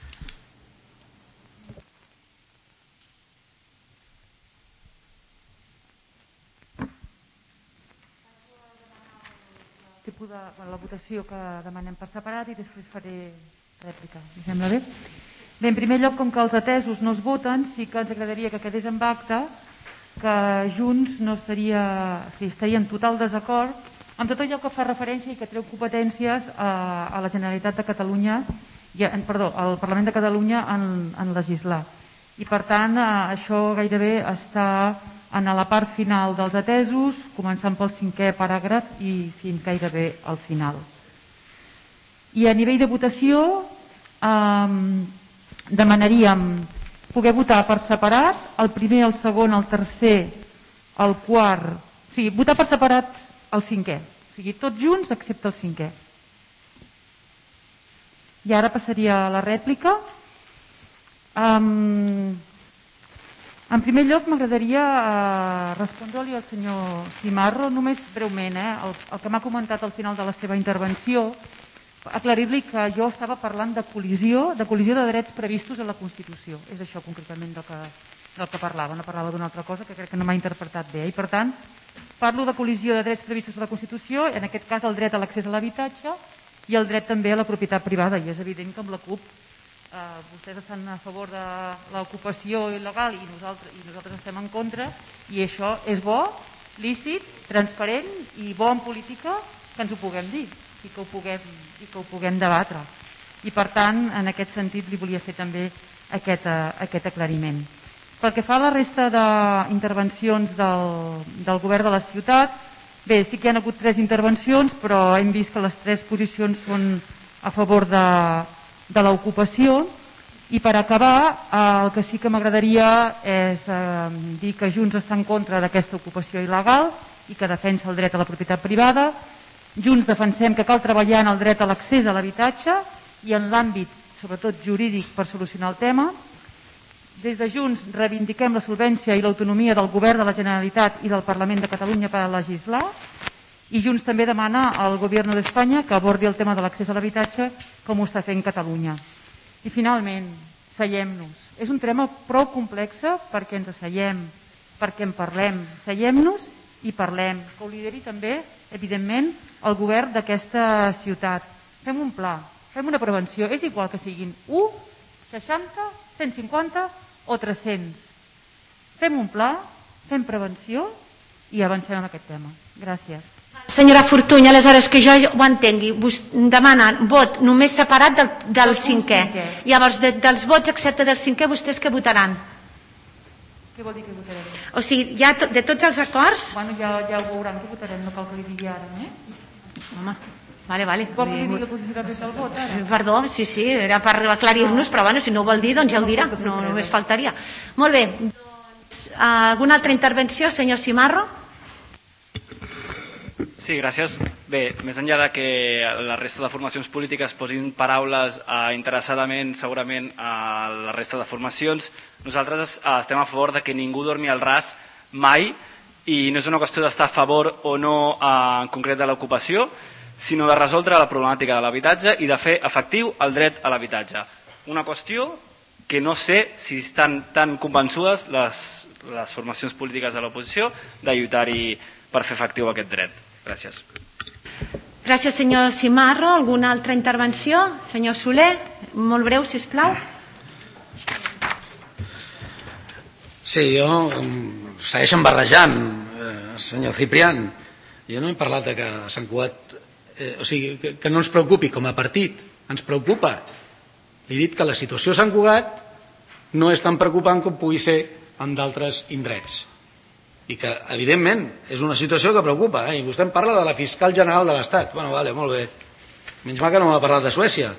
tipus de bueno, la votació que demanem per separat i després faré rèplica. Em sembla bé? Bé, en primer lloc, com que els atesos no es voten, sí que ens agradaria que quedés en acte que Junts no estaria, o sigui, estaria en total desacord amb tot allò que fa referència i que treu competències a, a la Generalitat de Catalunya, i, perdó, al Parlament de Catalunya en, en legislar. I per tant, això gairebé està en la part final dels atesos, començant pel cinquè paràgraf i fins gairebé al final. I a nivell de votació eh, demanaríem poder votar per separat el primer, el segon, el tercer, el quart, o sigui, votar per separat el cinquè, o sigui, tots junts excepte el cinquè. I ara passaria a la rèplica. Um, En primer lloc, m'agradaria eh, respondre-li al senyor Cimarro, només breument, eh, el, el que m'ha comentat al final de la seva intervenció, aclarir-li que jo estava parlant de col·lisió, de col·lisió de drets previstos a la Constitució. És això concretament del que, del que parlava, no parlava d'una altra cosa que crec que no m'ha interpretat bé. I per tant, parlo de col·lisió de drets previstos a la Constitució, en aquest cas el dret a l'accés a l'habitatge i el dret també a la propietat privada. I és evident que amb la CUP Uh, vostès estan a favor de l'ocupació il·legal i nosaltres, i nosaltres estem en contra, i això és bo, lícit, transparent i bo en política que ens ho puguem dir i que ho puguem, i que ho puguem debatre. I per tant, en aquest sentit li volia fer també aquest, uh, aquest aclariment. Pel que fa a la resta d'intervencions del, del govern de la ciutat, bé, sí que hi ha hagut tres intervencions, però hem vist que les tres posicions són a favor de de l'ocupació. I per acabar, el que sí que m'agradaria és eh, dir que Junts està en contra d'aquesta ocupació il·legal i que defensa el dret a la propietat privada. Junts defensem que cal treballar en el dret a l'accés a l'habitatge i en l'àmbit, sobretot jurídic, per solucionar el tema. Des de Junts reivindiquem la solvència i l'autonomia del Govern de la Generalitat i del Parlament de Catalunya per a legislar. I Junts també demana al Govern d'Espanya que abordi el tema de l'accés a l'habitatge com ho està fent Catalunya. I finalment, seiem-nos. És un tema prou complex perquè ens asseiem, perquè en parlem. Seiem-nos i parlem. Que ho lideri també, evidentment, el govern d'aquesta ciutat. Fem un pla, fem una prevenció. És igual que siguin u, seixanta, cent cinquanta o tres-cents. Fem un pla, fem prevenció i avancem en aquest tema. Gràcies. Senyora Fortuny, aleshores que jo ho entengui, demana vot només separat del, del cinquè. Llavors, de, dels vots excepte del cinquè, vostès què votaran? Què vol dir que votarem? O sigui, ja de tots els acords... Bueno, ja, ja ho veuran que votarem, no cal que li digui ara, no? Home, vale, vale. Vol que li digui la posicionament del vot, ara? Perdó, sí, sí, era per aclarir-nos, però bueno, si no ho vol dir, doncs ja ho dirà, no només faltaria. Molt bé, doncs, alguna altra intervenció, senyor Cimarro? Sí, gràcies. Bé, més enllà de que la resta de formacions polítiques posin paraules eh, interessadament, segurament, a la resta de formacions, nosaltres eh, estem a favor de que ningú dormi al ras mai, i no és una qüestió d'estar a favor o no eh, en concret de l'ocupació, sinó de resoldre la problemàtica de l'habitatge i de fer efectiu el dret a l'habitatge. Una qüestió que no sé si estan tan convençudes les, les formacions polítiques de l'oposició de lluitar-hi per fer efectiu aquest dret. Gràcies. Gràcies, senyor Cimarro. Alguna altra intervenció? Senyor Soler, molt breu, sisplau. Sí, jo segueixen barrejant, eh, senyor Ciprián. Jo no he parlat de que Sant Cugat, eh, o sigui, que, que no ens preocupi com a partit, ens preocupa. Li he dit que la situació a Sant Cugat no és tan preocupant com pugui ser en d'altres indrets. I que, evidentment, és una situació que preocupa. Eh? I vostè em parla de la fiscal general de l'Estat. Bueno, vale, molt bé. Menys mal que no m'ha parlat de Suècia.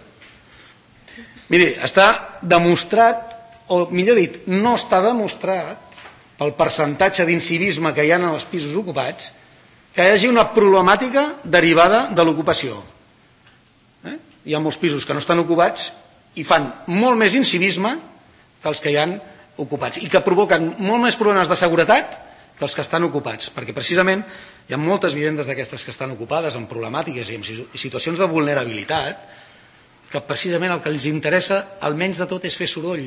Miri, està demostrat, o millor dit, no està demostrat pel percentatge d'incivisme que hi ha en els pisos ocupats, que hi hagi una problemàtica derivada de l'ocupació. Eh? Hi ha molts pisos que no estan ocupats i fan molt més incivisme que els que hi han ocupats i que provoquen molt més problemes de seguretat que els que estan ocupats, perquè precisament hi ha moltes vivendes d'aquestes que estan ocupades amb problemàtiques i en situacions de vulnerabilitat que precisament el que els interessa almenys de tot és fer soroll.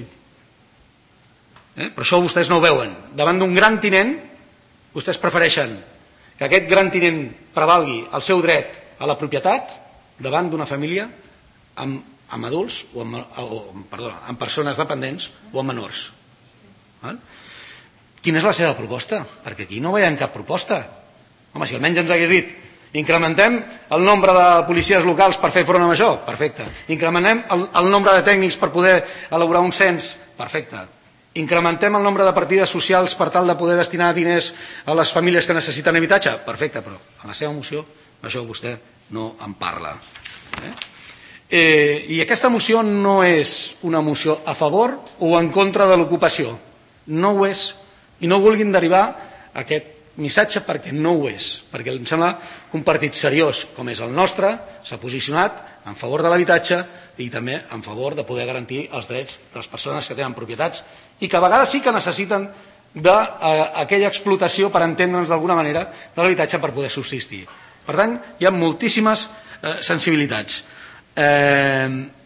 Eh? Però això vostès no ho veuen. Davant d'un gran tinent, vostès prefereixen que aquest gran tinent prevalgui el seu dret a la propietat davant d'una família amb, amb adults o amb, o, perdona, amb persones dependents o amb menors. Val? Quina és la seva proposta? Perquè aquí no veiem cap proposta. Home, si almenys ens hagués dit incrementem el nombre de policies locals per fer front a això, perfecte. Incrementem el, el nombre de tècnics per poder elaborar un cens, perfecte. Incrementem el nombre de partides socials per tal de poder destinar diners a les famílies que necessiten habitatge, perfecte, però a la seva moció això vostè no en parla. Eh? Eh, I aquesta moció no és una moció a favor o en contra de l'ocupació. No ho és. I no vulguin derivar aquest missatge perquè no ho és, perquè em sembla que un partit seriós com és el nostre s'ha posicionat en favor de l'habitatge i també en favor de poder garantir els drets de les persones que tenen propietats i que a vegades sí que necessiten d'aquella explotació, per entendre'ns d'alguna manera, de l'habitatge per poder subsistir. Per tant, hi ha moltíssimes eh, sensibilitats. Eh,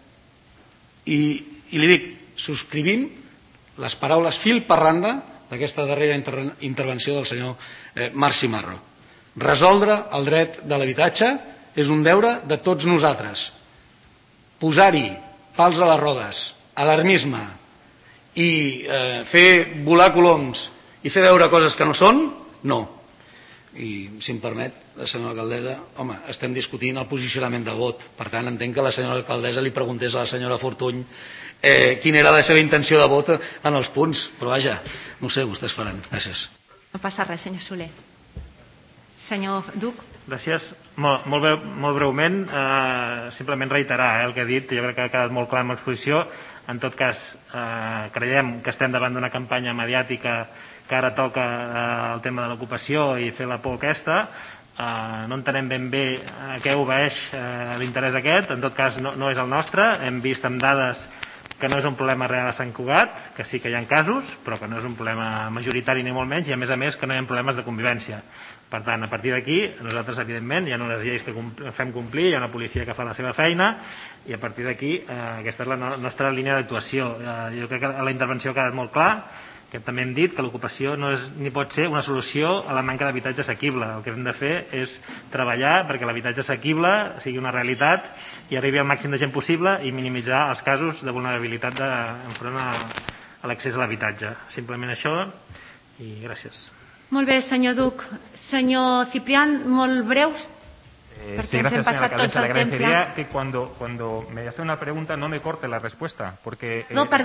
i, I li dic, subscrivim les paraules fil per randa d'aquesta darrera inter intervenció del senyor eh, Marc Cimarro. Resoldre el dret de l'habitatge és un deure de tots nosaltres. Posar-hi pals a les rodes, alarmisme i eh, fer volar coloms i fer veure coses que no són, no. I, si em permet, la senyora alcaldessa, home, estem discutint el posicionament de vot. Per tant, entenc que la senyora alcaldessa li preguntés a la senyora Fortuny Eh, quina era la seva intenció de vot en els punts, però vaja, no sé, vostès faran. Gràcies. No passa res, senyor Soler. Senyor Duc. Gràcies. Molt, molt, breu, molt breument, eh, simplement reiterar eh, el que he dit, jo crec que ha quedat molt clar en l'exposició. En tot cas, eh, creiem que estem davant d'una campanya mediàtica que ara toca eh, el tema de l'ocupació i fer la por aquesta. Eh, no entenem ben bé a què obeeix eh, l'interès aquest, en tot cas no, no és el nostre. Hem vist amb dades que no és un problema real a Sant Cugat, que sí que hi ha casos, però que no és un problema majoritari ni molt menys, i a més a més que no hi ha problemes de convivència. Per tant, a partir d'aquí, nosaltres, evidentment, hi ha unes lleis que fem complir, hi ha una policia que fa la seva feina, i a partir d'aquí, eh, aquesta és la no nostra línia d'actuació. Eh, jo crec que a la intervenció ha quedat molt clar, que també hem dit que l'ocupació no és ni pot ser una solució a la manca d'habitatge assequible. El que hem de fer és treballar perquè l'habitatge assequible sigui una realitat i arribi al màxim de gent possible i minimitzar els casos de vulnerabilitat de, enfront a, a l'accés a l'habitatge. Simplement això i gràcies. Molt bé, senyor Duc. Senyor Ciprián, molt breus. Eh, sí, gracias, señora alcaldesa. Le agradecería que cuando, cuando me hace una pregunta no me corte la respuesta. Porque, eh, no, perdó.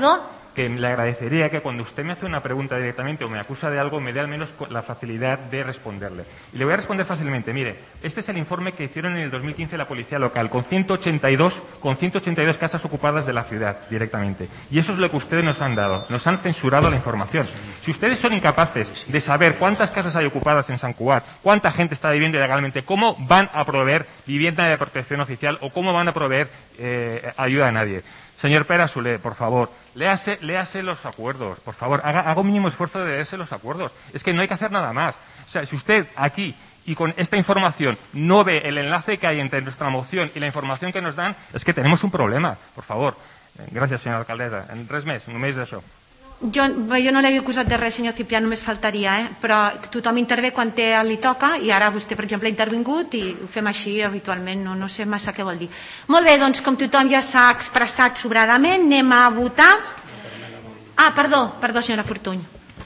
que le agradecería que cuando usted me hace una pregunta directamente o me acusa de algo, me dé al menos la facilidad de responderle. Y le voy a responder fácilmente. Mire, este es el informe que hicieron en el dos mil quince la Policía Local, con ciento ochenta y dos, con ciento ochenta y dos casas ocupadas de la ciudad directamente. Y eso es lo que ustedes nos han dado. Nos han censurado la información. Si ustedes son incapaces de saber cuántas casas hay ocupadas en Sant Cugat, cuánta gente está viviendo ilegalmente, cómo van a proveer vivienda de protección oficial o cómo van a proveer eh, ayuda a nadie. Señor Pere Soler, por favor, léase, léase los acuerdos, por favor, haga, haga un mínimo esfuerzo de leerse los acuerdos. Es que no hay que hacer nada más. O sea, si usted aquí y con esta información no ve el enlace que hay entre nuestra moción y la información que nos dan, és que tenemos un problema, por favor. Gràcies, senyora alcaldessa. En res més, només d'això. Jo, jo no l'he acusat de res, senyor Ciprià, només faltaria, eh? Però tothom intervé quan té, li toca, i ara vostè, per exemple, ha intervingut i ho fem així habitualment, no, no sé massa què vol dir. Molt bé, doncs, com tothom ja s'ha expressat sobradament, anem a votar. Ah, perdó, perdó, senyora Fortuny.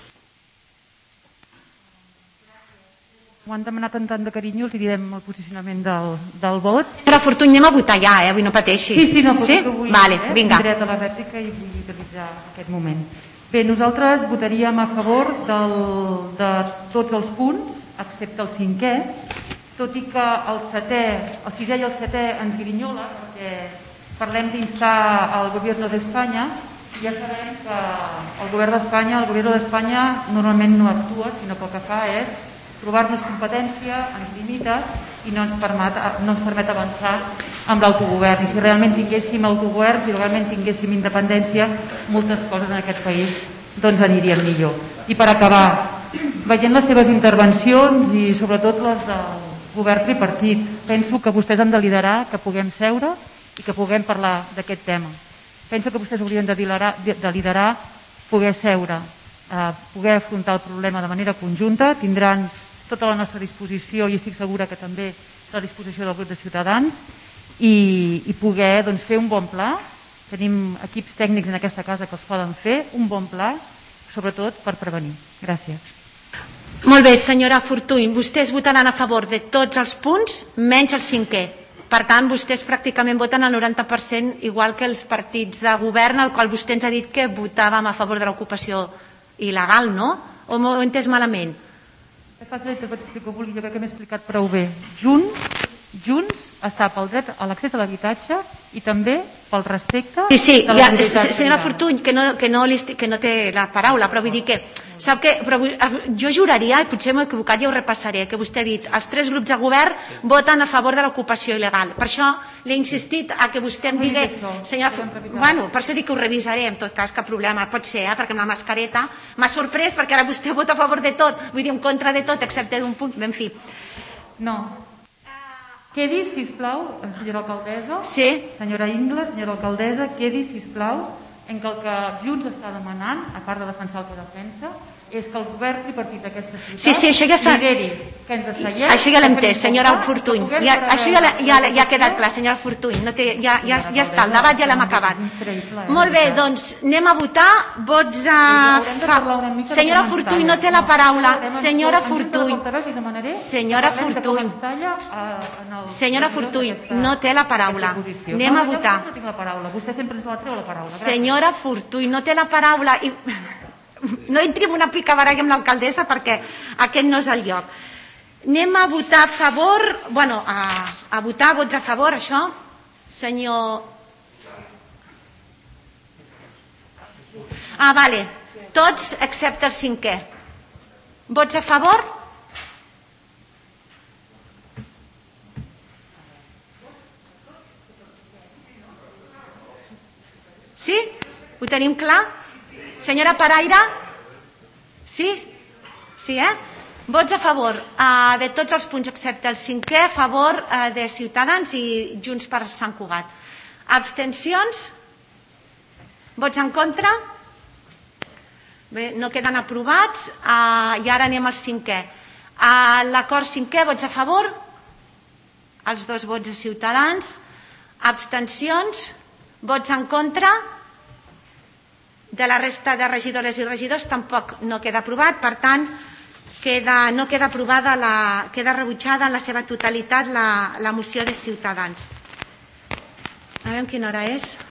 Ho han demanat amb tant de carinyo, els direm el posicionament del, del vot. Senyora Fortuny, anem a votar ja, eh? Avui no pateixi. Sí, sí, no, sí? que vull, vale, eh? vinga. Tinc dret a la rèplica i vull utilitzar aquest moment. Bé, nosaltres votaríem a favor del, de tots els punts, excepte el cinquè, tot i que el setè, el sisè i el setè ens grinyola, perquè parlem d'instar al govern d'Espanya, i ja sabem que el govern d'Espanya, el govern d'Espanya normalment no actua, sinó que el que fa és trobar-nos competència, ens limita i no ens permet, no ens permet avançar amb l'autogovern. I si realment tinguéssim autogovern, si realment tinguéssim independència, moltes coses en aquest país doncs anirien millor. I per acabar, veient les seves intervencions i sobretot les del govern tripartit, penso que vostès han de liderar, que puguem seure i que puguem parlar d'aquest tema. Penso que vostès haurien de liderar, de liderar poder seure, eh, poder afrontar el problema de manera conjunta, tindran tota la nostra disposició i estic segura que també la disposició del grup de Ciutadans i, i poder doncs, fer un bon pla. Tenim equips tècnics en aquesta casa que els poden fer, un bon pla, sobretot per prevenir. Gràcies. Molt bé, senyora Fortuny, vostès votaran a favor de tots els punts menys el cinquè. Per tant, vostès pràcticament voten el noranta per cent igual que els partits de govern, al qual vostè ens ha dit que votàvem a favor de l'ocupació il·legal, no? O m'ho he entès malament? És fàcil la interpretació que vulgui, jo crec que m'he explicat prou bé. Junts, Junts està pel dret a l'accés a l'habitatge i també pel respecte sí, sí, de la ja, comunitat. Senyora Fortuny, que no, que, no li, que no té la paraula, però vull dir que sap que, però jo juraria, i potser m'he equivocat, ja ho repassaré, que vostè ha dit els tres grups de govern voten a favor de l'ocupació il·legal. Per això l'he insistit a que vostè em digui... Senyora, bueno, per això dic que ho revisaré, en tot cas, cap problema, pot ser, eh, perquè amb la mascareta m'ha sorprès, perquè ara vostè vota a favor de tot, vull dir, en contra de tot, excepte d'un punt, en fi. No. Quedi, sisplau, senyora alcaldessa. Sí. Senyora Ingles, senyora alcaldessa, quedi, sisplau, en que el que Junts està demanant, a part de defensar el que defensa, és que el govern tripartit d'aquesta ciutat sí, sí, això ja lideri que ens asseiem... Això ja l'hem entès, senyora Fortuny. Ja, això ja, ja, ja ha quedat clar, senyora Fortuny. No té, ja, ja, ja està, el debat ja l'hem acabat. Molt bé, doncs anem a votar. Vots a... Senyora Fortuny no té la paraula. Senyora Fortuny. Senyora Fortuny. Senyora Fortuny, no té la paraula. Anem a votar. Vostè sempre ens la treu la paraula. Senyora Fortuny, no té la paraula. I... No entri en una picabaralla amb l'alcaldessa perquè aquest no és el lloc. Anem a votar a favor, bueno, a, a votar vots a favor, això, senyor... Ah, vale, tots excepte el cinquè. Vots a favor? Sí? Ho tenim clar? Senyora Paraire? Sí? Sí, eh? Vots a favor uh, de tots els punts excepte el cinquè, a favor uh, de Ciutadans i Junts per Sant Cugat. Abstencions? Vots en contra? Bé, no queden aprovats. Uh, I ara anem al cinquè. Uh, L'acord cinquè, vots a favor? Els dos vots de Ciutadans. Abstencions? Vots en contra? De la resta de regidores i regidors tampoc no queda aprovat, per tant, queda, no queda aprovada, la, queda rebutjada en la seva totalitat la, la moció de Ciutadans. A veure quina hora és.